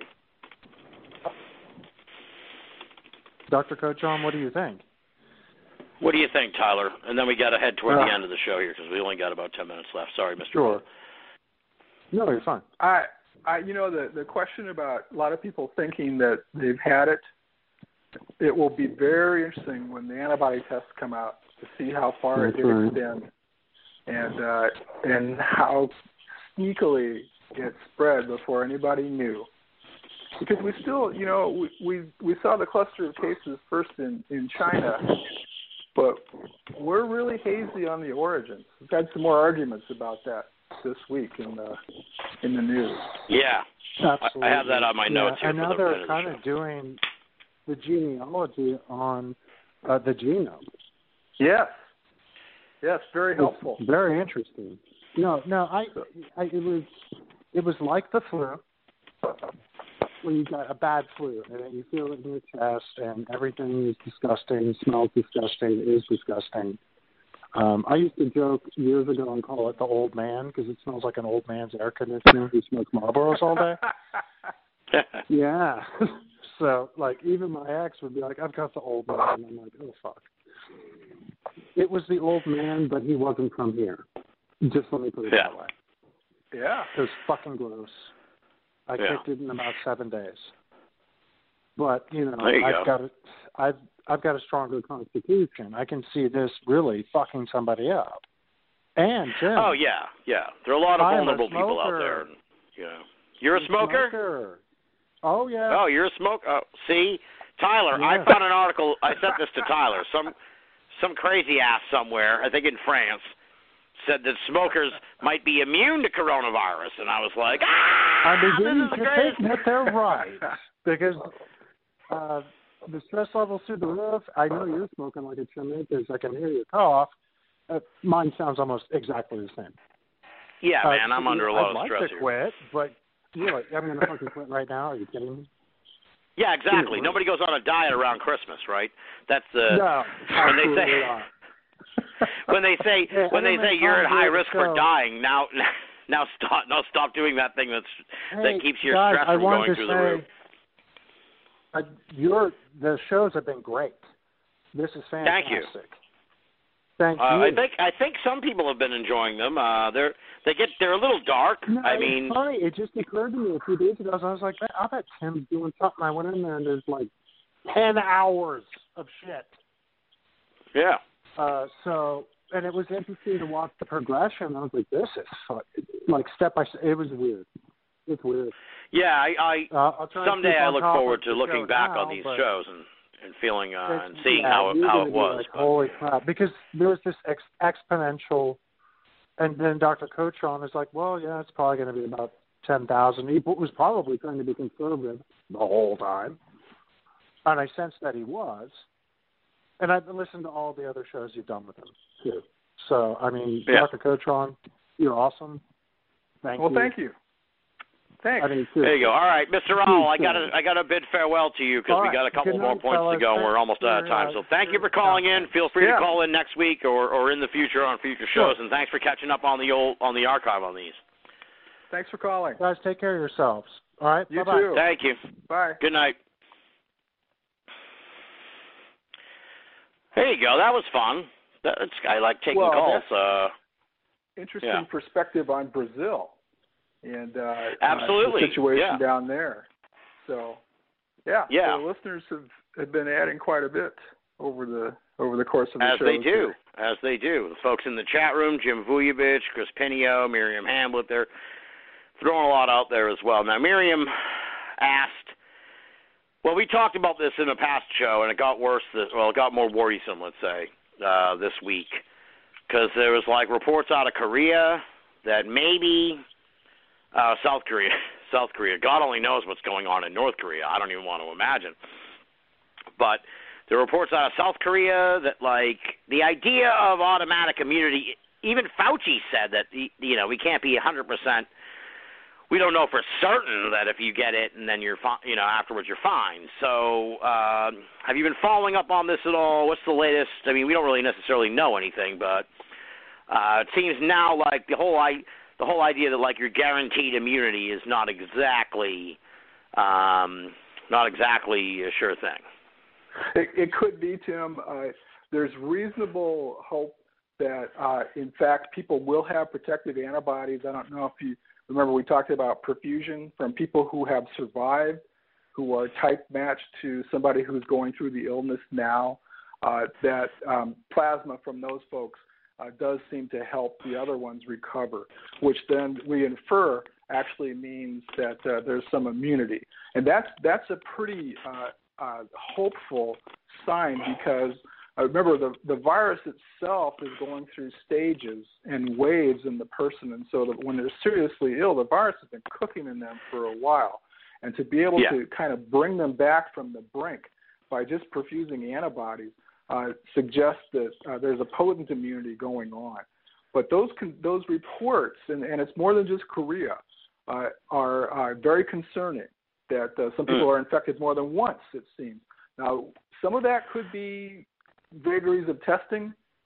Dr. Coachon, what do you think? What do you think, Tyler? And then we got to head toward the end of the show here because we only got about 10 minutes left. Sorry, Mr. Sure. No, you're fine. The question about a lot of people thinking that they've had it, it will be very interesting when the antibody tests come out to see how far it did extend and how sneakily it spread before anybody knew. Because we still, we saw the cluster of cases first in China, but we're really hazy on the origins. We've had some more arguments about that this week in the news. Yeah, absolutely. I have that on my notes here. And now they're kind of doing the genealogy on the genome. Yes, very helpful. It's very interesting. No, it was like the flu, where you got a bad flu and you feel it in your chest and everything is disgusting, smells disgusting, is disgusting. I used to joke years ago and call it the old man because it smells like an old man's air conditioner who smokes Marlboros all day. Yeah. So, like, even my ex would be like, I've got the old man. And I'm like, oh, fuck. It was the old man, but he wasn't from here. Just let me put it that way. Yeah. It was fucking gross. I kicked it in about 7 days. But, you know, I've got a stronger constitution. I can see this really fucking somebody up. And Jim. Oh, yeah. There are a lot of vulnerable people out there. Yeah. You're a smoker? Oh, yeah. Oh, you're a smoker? Oh, see? Tyler, yeah. I found an article. I sent this to Tyler. Some crazy ass somewhere, I think in France, said that smokers might be immune to coronavirus. And I was like, I'm beginning this is to think that they're right. Because the stress level's through the roof. I know you're smoking like a chimney because I can hear you cough. Mine sounds almost exactly the same. Yeah, man, I'm under a lot of stress I'd like to quit, but you're like, I'm going to fucking quit right now. Are you kidding me? Yeah, exactly. Nobody goes on a diet around Christmas, right? That's the no, when they say when they say you're at high risk for dying. Now stop doing that thing that keeps your stress from going through the roof. The shows have been great. This is fantastic. Thank you. Thank you. I think some people have been enjoying them. They're a little dark. No, I mean, it's funny. It just occurred to me a few days ago. I was like, man, I bet Tim's doing something. I went in there and there's like 10 hours of shit. Yeah. And it was interesting to watch the progression. I was like, this is fun. Like step by step. It was weird. It's weird. Yeah, someday I look forward to looking back on these shows and feeling and seeing how it was. Like, holy crap! Because there was this exponential, and then Dr. Cochran is like, well, yeah, it's probably going to be about 10,000. He was probably trying to be conservative the whole time, and I sensed that he was. And I've listened to all the other shows you've done with him too. So I mean, Dr. Cochran, you're awesome. Thank you. Thank you. Thanks. There you go. All right, Mr. Raul, I got to bid farewell to you because we got a couple more points to go and we're almost out of time. So thank you for calling in. Feel free to call in next week or in the future on future shows. And thanks for catching up on the archive on these. Thanks for calling. Guys, take care of yourselves. All right. You Bye-bye. too. Thank you. Bye. Good night. There you go. That was fun. I like taking calls. Interesting perspective on Brazil. And absolutely the situation down there. So, the listeners have been adding quite a bit over the course of the show. As they do. The folks in the chat room, Jim Vujovic, Chris Pinio, Miriam Hamlet, they're throwing a lot out there as well. Now, Miriam asked, well, we talked about this in a past show, and it got worse. It got more worrisome, let's say, this week, because there was like reports out of Korea that maybe South Korea. God only knows what's going on in North Korea. I don't even want to imagine. But there are reports out of South Korea that, like, the idea of automatic immunity, even Fauci said that, we can't be 100%. We don't know for certain that if you get it and then you're afterwards you're fine. So have you been following up on this at all? What's the latest? I mean, we don't really necessarily know anything, but it seems now like the whole idea that, like, you're guaranteed immunity is not exactly a sure thing. It could be, Tim. There's reasonable hope that, in fact, people will have protective antibodies. I don't know if you remember we talked about perfusion from people who have survived, who are type matched to somebody who's going through the illness now. That plasma from those folks does seem to help the other ones recover, which then we infer actually means that there's some immunity. And that's a pretty hopeful sign, because remember the virus itself is going through stages and waves in the person, and so that when they're seriously ill, the virus has been cooking in them for a while. And to be able to kind of bring them back from the brink by just perfusing antibodies suggests that there's a potent immunity going on. But those reports, and it's more than just Korea, are very concerning, that some people are infected more than once, it seems. Now, some of that could be vagaries of testing,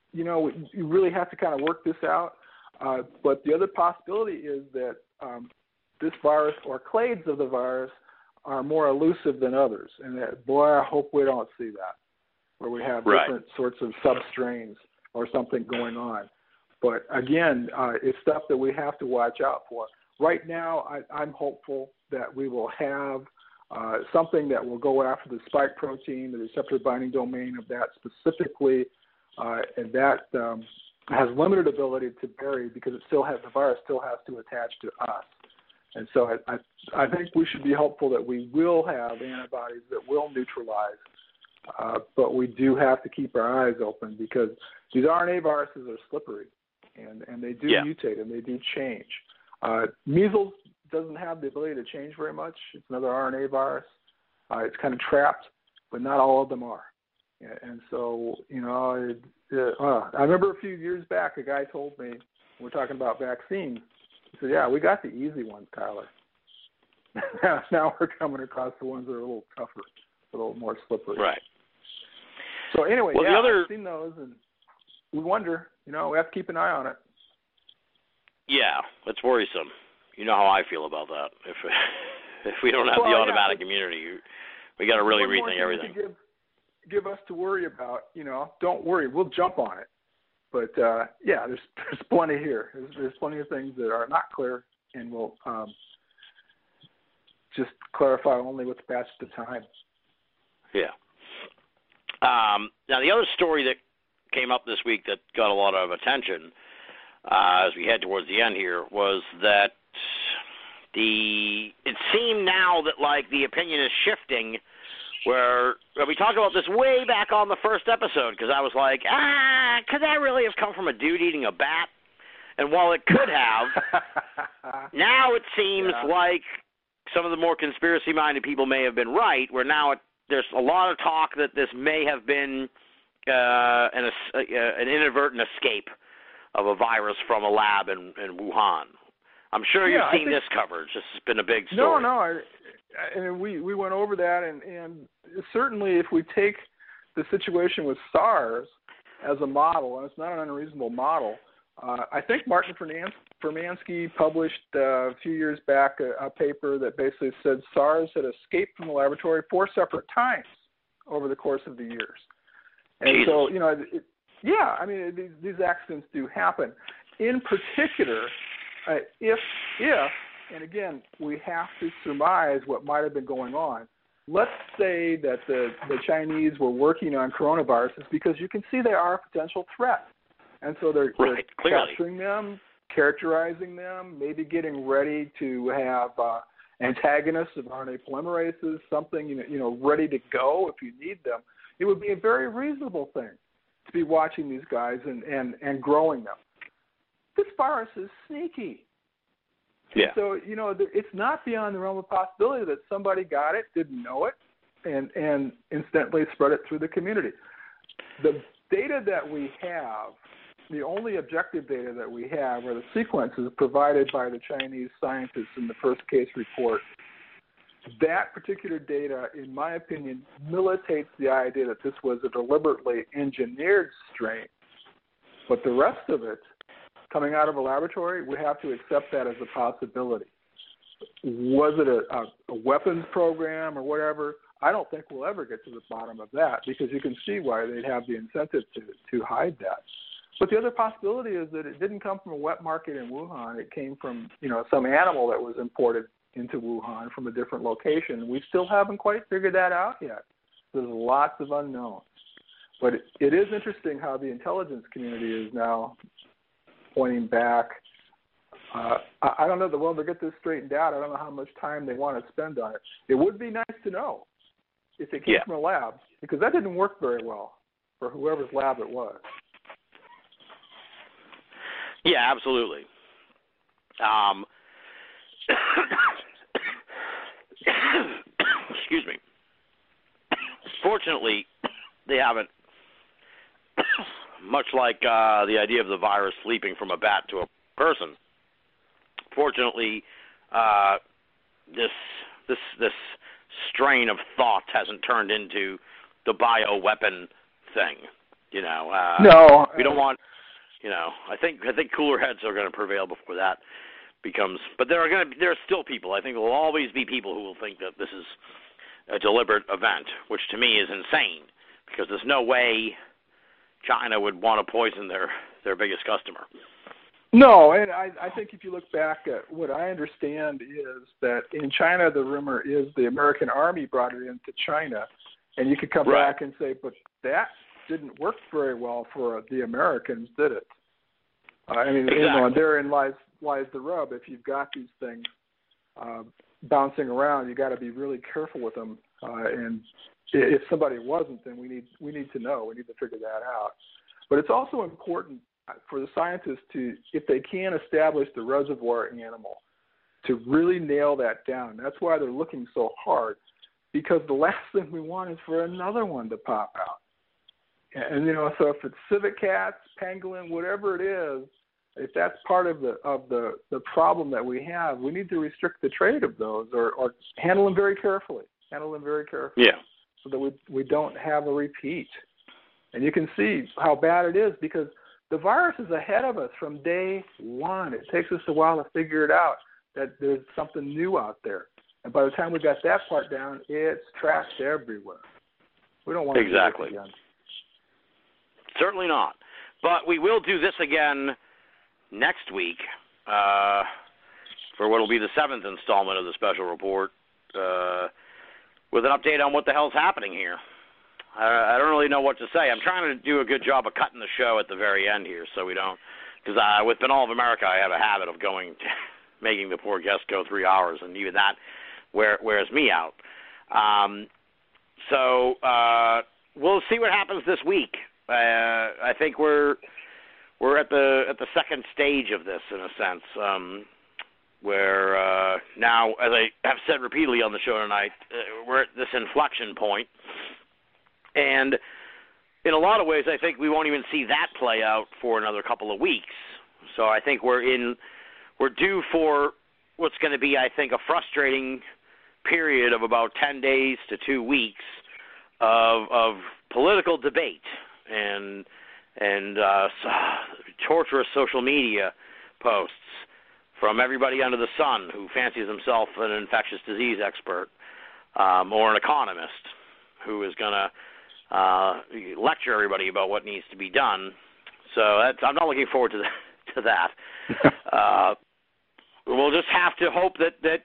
you really have to kind of work this out. But the other possibility is that this virus or clades of the virus are more elusive than others. And that, boy, I hope we don't see that, where we have different sorts of substrains or something going on. But again, it's stuff that we have to watch out for. Right now, I'm hopeful that we will have something that will go after the spike protein, the receptor binding domain of that specifically, and that has limited ability to bury because the virus still has to attach to us. And so I think we should be hopeful that we will have antibodies that will neutralize, but we do have to keep our eyes open because these RNA viruses are slippery, and they do mutate and they do change. Measles doesn't have the ability to change very much. It's another RNA virus. It's kind of trapped, but not all of them are. And so, I remember a few years back, a guy told me, we're talking about vaccines, he said, yeah, we got the easy ones, Tyler. Now we're coming across the ones that are a little tougher, a little more slippery. Right. So anyway, I've seen those, and we wonder, we have to keep an eye on it. Yeah, it's worrisome. You know how I feel about that. If we don't have the automatic immunity, we got to really rethink everything. Give us to worry about, don't worry, we'll jump on it. But there's plenty here. There's plenty of things that are not clear, and we'll just clarify only what's best at the time. Yeah. Now the other story that came up this week that got a lot of attention as we head towards the end here was that it seemed now that the opinion is shifting. Where we talked about this way back on the first episode, because I was like, could that really have come from a dude eating a bat? And while it could have, now it seems like some of the more conspiracy-minded people may have been right, where now there's a lot of talk that this may have been an inadvertent escape of a virus from a lab in Wuhan. I'm sure you've seen this coverage. This has been a big story. No. And we went over that, and certainly if we take the situation with SARS as a model, and it's not an unreasonable model, I think Martin Furmansky published a few years back a paper that basically said SARS had escaped from the laboratory 4 separate times over the course of the years. And Jesus. So, these accidents do happen. In particular, if and again, we have to surmise what might have been going on. Let's say that the Chinese were working on coronaviruses because you can see they are a potential threat. And so they're capturing them, characterizing them, maybe getting ready to have antagonists of RNA polymerases, something, ready to go if you need them. It would be a very reasonable thing to be watching these guys and growing them. This virus is sneaky. Yeah. So, it's not beyond the realm of possibility that somebody got it, didn't know it, and incidentally spread it through the community. The data that we have, the only objective data that we have are the sequences provided by the Chinese scientists in the first case report. That particular data, in my opinion, militates the idea that this was a deliberately engineered strain. But the rest of it, coming out of a laboratory, we have to accept that as a possibility. Was it a weapons program or whatever? I don't think we'll ever get to the bottom of that because you can see why they'd have the incentive to hide that. But the other possibility is that it didn't come from a wet market in Wuhan. It came from, some animal that was imported into Wuhan from a different location. We still haven't quite figured that out yet. There's lots of unknowns. But it is interesting how the intelligence community is now pointing back. I don't know the will to get this straightened out. I don't know how much time they want to spend on it. It would be nice to know if it came from a lab, because that didn't work very well for whoever's lab it was. Yeah, absolutely. Excuse me. Fortunately, they haven't, much like the idea of the virus leaping from a bat to a person. Fortunately, this strain of thought hasn't turned into the bioweapon thing. You know, no, we don't want. You know, I think cooler heads are going to prevail before that becomes. But there are still people. I think there will always be people who will think that this is a deliberate event, which to me is insane, because there's no way China would want to poison their biggest customer. No, and I think if you look back at what I understand is that in China, the rumor is the American Army brought it into China, and you could come back and say, but that didn't work very well for the Americans, did it? I mean, exactly. You know, and therein lies the rub. If you've got these things bouncing around, you got to be really careful with them. And if somebody wasn't, then we need to know. We need to figure that out. But it's also important for the scientists to, if they can establish the reservoir animal, to really nail that down. That's why they're looking so hard, because the last thing we want is for another one to pop out. And you know, so if it's civet cats, pangolin, whatever it is, if that's part of the problem that we have, we need to restrict the trade of those, or handle them very carefully. Yeah. So that we don't have a repeat. And you can see how bad it is, because the virus is ahead of us from day one. It takes us a while to figure it out, that there's something new out there. And by the time we got that part down, it's trashed everywhere. We don't want to do this again. Certainly not. But we will do this again next week for what will be the 7th installment of the special report with an update on what the hell's happening here. I don't really know what to say. I'm trying to do a good job of cutting the show at the very end here, so we don't. Because with Binnall of America, I have a habit of making the poor guest go 3 hours, and even that wears me out. So we'll see what happens this week. I think we're at the second stage of this, in a sense, where now, as I have said repeatedly on the show tonight, we're at this inflection point. And in a lot of ways, I think we won't even see that play out for another couple of weeks. So I think we're due for what's going to be, I think, a frustrating period of about 10 days to 2 weeks of political debate and torturous social media posts from everybody under the sun who fancies himself an infectious disease expert or an economist who is going to lecture everybody about what needs to be done. So I'm not looking forward to that. We'll just have to hope that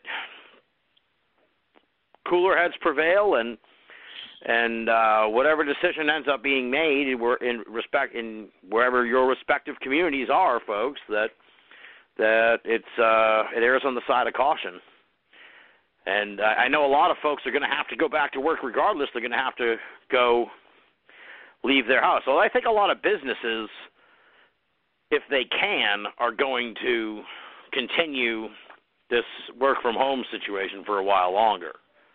cooler heads prevail, and whatever decision ends up being made, we're in wherever your respective communities are, folks, that it errs on the side of caution. And I know a lot of folks are going to have to go back to work regardless. They're going to have to go leave their house. So I think a lot of businesses, if they can, are going to continue this work-from-home situation for a while longer.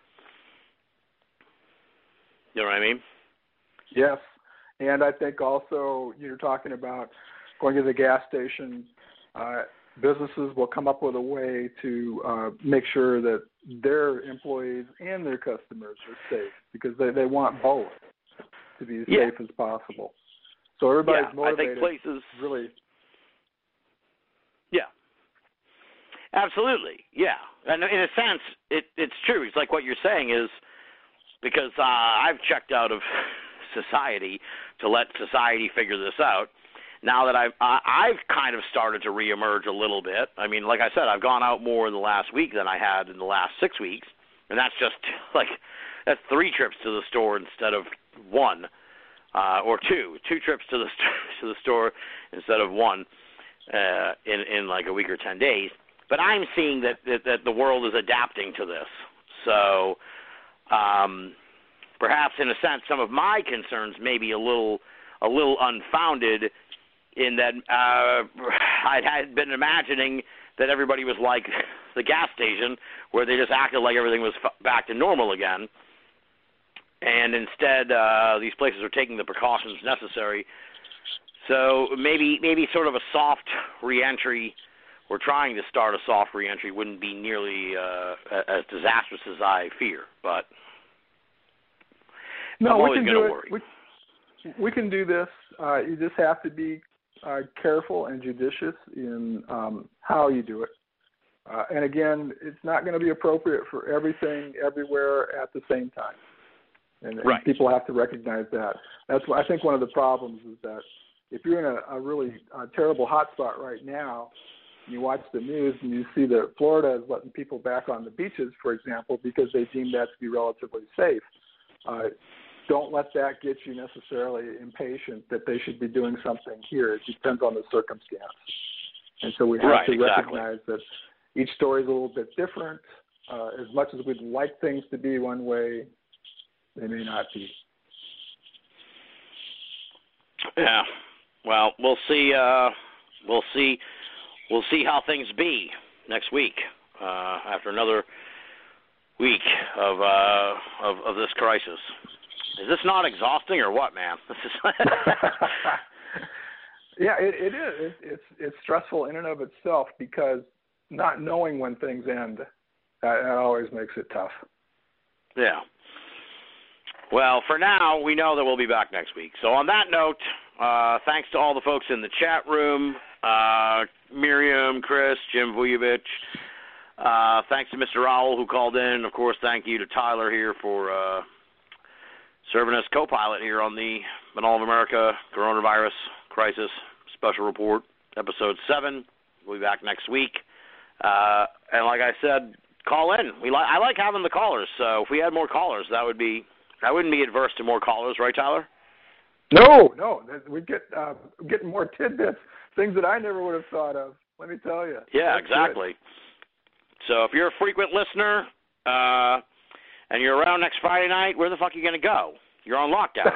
You know what I mean? Yes. And I think also you're talking about going to the gas station. Businesses will come up with a way to make sure that their employees and their customers are safe, because they want both to be as safe as possible. So everybody's motivated. I think places really. Yeah. Absolutely. Yeah. And in a sense, it's true. It's like what you're saying is, because I've checked out of society to let society figure this out. Now that I've kind of started to reemerge a little bit. I mean, like I said, I've gone out more in the last week than I had in the last 6 weeks, and that's just that's 3 trips to the store instead of 1, or 2 trips to the store instead of 1 in like a week or 10 days. But I'm seeing that the world is adapting to this. So perhaps in a sense, some of my concerns may be a little unfounded, in that I had been imagining that everybody was like the gas station, where they just acted like everything was back to normal again. And instead, these places are taking the precautions necessary. So maybe sort of a soft reentry, or trying to start a soft reentry, wouldn't be nearly as disastrous as I fear. But no, I'm we always can going do to it. worry. we can do this. You just have to be careful and judicious in how you do it. And again, it's not going to be appropriate for everything, everywhere at the same time. And people have to recognize that. That's why I think one of the problems is that if you're in a really terrible hotspot right now, and you watch the news and you see that Florida is letting people back on the beaches, for example, because they deem that to be relatively safe, don't let that get you necessarily impatient that they should be doing something here. It depends on the circumstance. And so we have to recognize that each story is a little bit different. As much as we'd like things to be one way, they may not be. Yeah. Well, we'll see. We'll see how things be next week after another week of this crisis. Is this not exhausting or what, man? Yeah, it is. It's stressful in and of itself because not knowing when things end, that always makes it tough. Yeah. Well, for now, we know that we'll be back next week. So on that note, thanks to all the folks in the chat room, Miriam, Chris, Jim Vujovic. Thanks to Mr. Rowell who called in. Of course, thank you to Tyler here for serving as co-pilot here on the Banal of America Coronavirus Crisis Special Report, Episode 7. We'll be back next week. And like I said, call in. I like having the callers, so if we had more callers, I wouldn't be adverse to more callers, right, Tyler? No. We get getting more tidbits, things that I never would have thought of. Let me tell you. Yeah, exactly. Good. So if you're a frequent listener and you're around next Friday night, where the fuck are you going to go? You're on lockdown.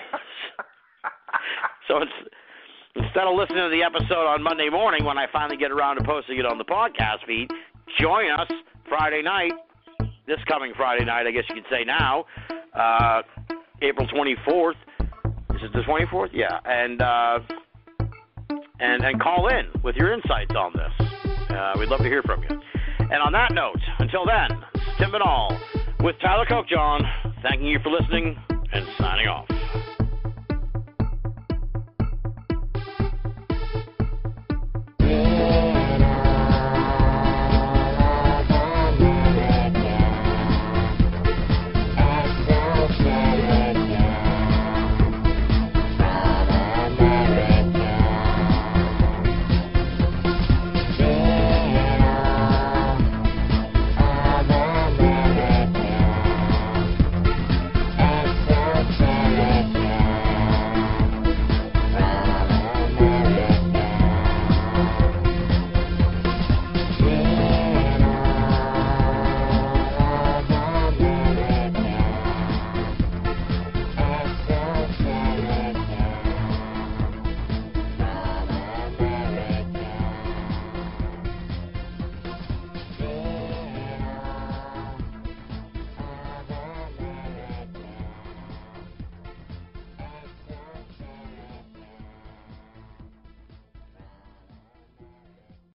So instead of listening to the episode on Monday morning when I finally get around to posting it on the podcast feed, join us Friday night, this coming Friday night, I guess you could say now, April 24th. Is it the 24th? Yeah. And call in with your insights on this. We'd love to hear from you. And on that note, until then, this is Tim Banal with Tyler Kochjon, thanking you for listening and signing off.